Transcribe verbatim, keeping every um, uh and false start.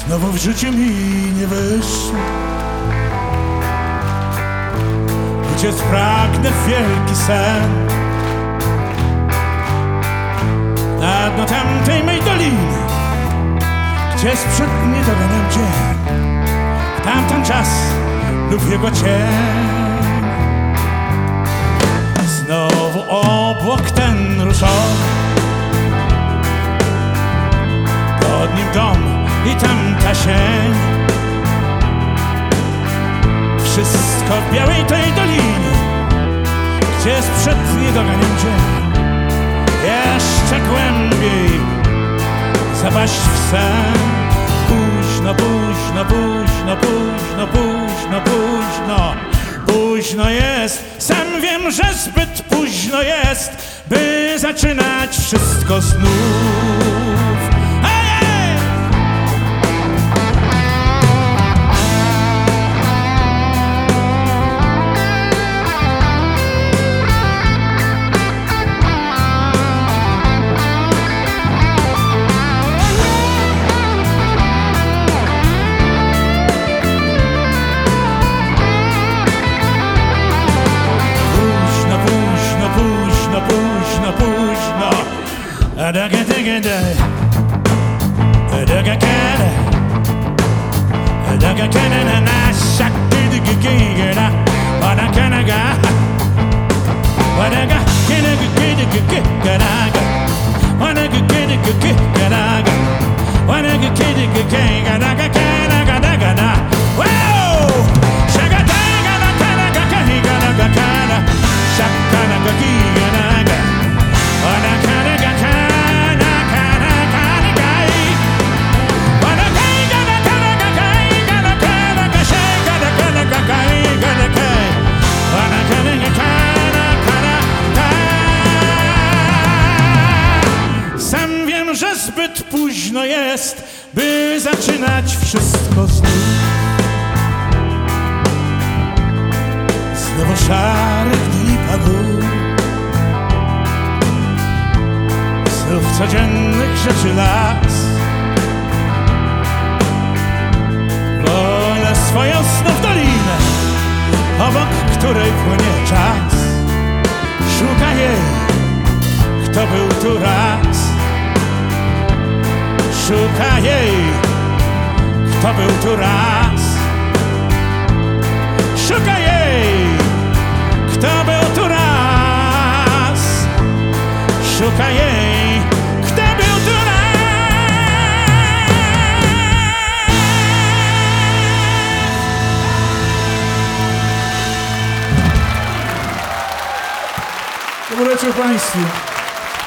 Znowu w życiu mi nie wyszło, gdzie spragnę w wielki sen. Na dno tamtej mej doliny, gdzie sprzed mnie doganiam dzień, w tamten czas lub jego cień. Znowu obłok ten ruszony, pod nim dom i tamta sień. Wszystko w białej tej dolinie, gdzie sprzed mnie doganiam dzień. Jeszcze głębiej zapaść w sen. Późno, późno, późno, późno, późno, późno. Późno jest, sam wiem, że zbyt późno jest, by zaczynać wszystko znów. Że zbyt późno jest, by zaczynać wszystko znów. Znowu szarych dni pagód, znów codziennych rzeczy las. Wolę swoją znów dolinę, obok której płynie czas. Szuka jej, kto był tu raz. Szuka jej, kto był tu raz. Szuka jej, kto był tu raz. Szuka jej, kto był tu raz. Dobry wieczór Państwu.